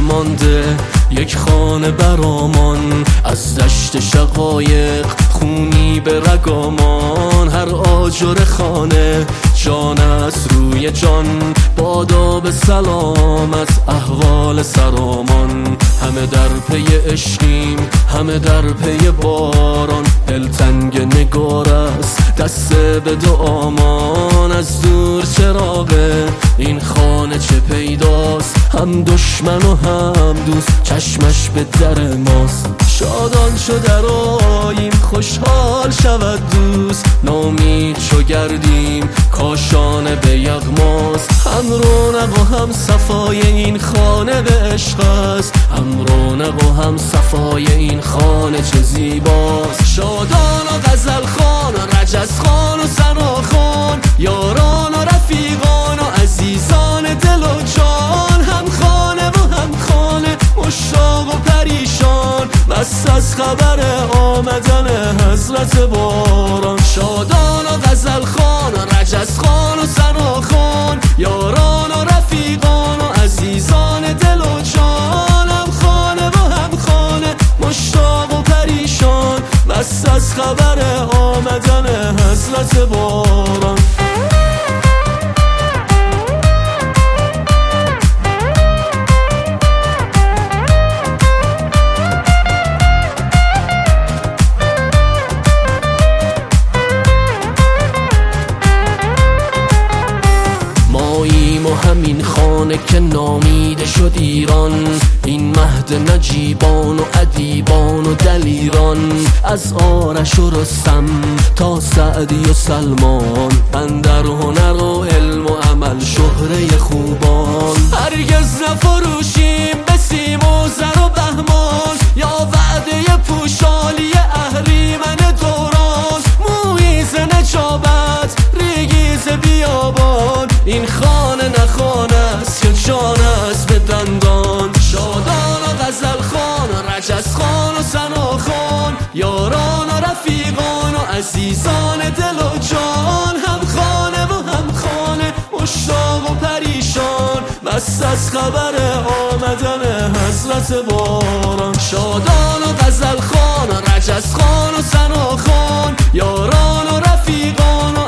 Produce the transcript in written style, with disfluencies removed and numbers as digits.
مانده یک خانه برامان، از دشت شقایق خونی به رگامان. هر آجر خانه جان است روی جان، بادا به سلامت احوال سرامان. همه در پی عشقیم، همه در پی باران، دلتنگ نگار است دست به دعامان. از دور چراغه این خانه چه پیداست، هم دشمن و هم دوست چشمش به در ماست. شادان شو درآییم خوشحال شود دوست، نامید چو گردیم کاشانه به یغماست. هم رونق و هم صفای این خانه به عشق است، هم رونق و هم صفای این خانه چه زیباست. شادان و غزل خان و رجز خان و ثنا خان، یاران و رفیقان و عزیزان دل و جان. هم خانه و هم خانه مشتاق و پریشان، بس از خبر آمدن حضرت باران. شادان و غزل خان و رجز خان و ثنا خان، یاران و رفیقان و عزیزان دل و جان. هم خانه و هم خانه مشتاق و پریشان، بس از خبر آمدن حضرت باران. همین خانه که نامیده شد ایران، این مهد نجیبان و ادیبان و دلیران. از آرش و رستم تا سعدی و سلمان، اندر هنر و علم و عمل شهره خوبان. هرگز نفروشیم به سیم و زر و بهمان، یا وعده پوشالی اهریمن دوران. مویز نجابت ریگیز بیابان، این خانه نخانه است که جان است به دندان. شادان و غزل خان و رجز خان و ثنا خان، یاران و رفیقان و عزیزان دل و جان. هم خانه و هم خانه مشتاق و پریشان، بس از خبر آمدن حضرت باران. شادان و غزل خان و رجز خان و ثنا خان، یاران و رفیقان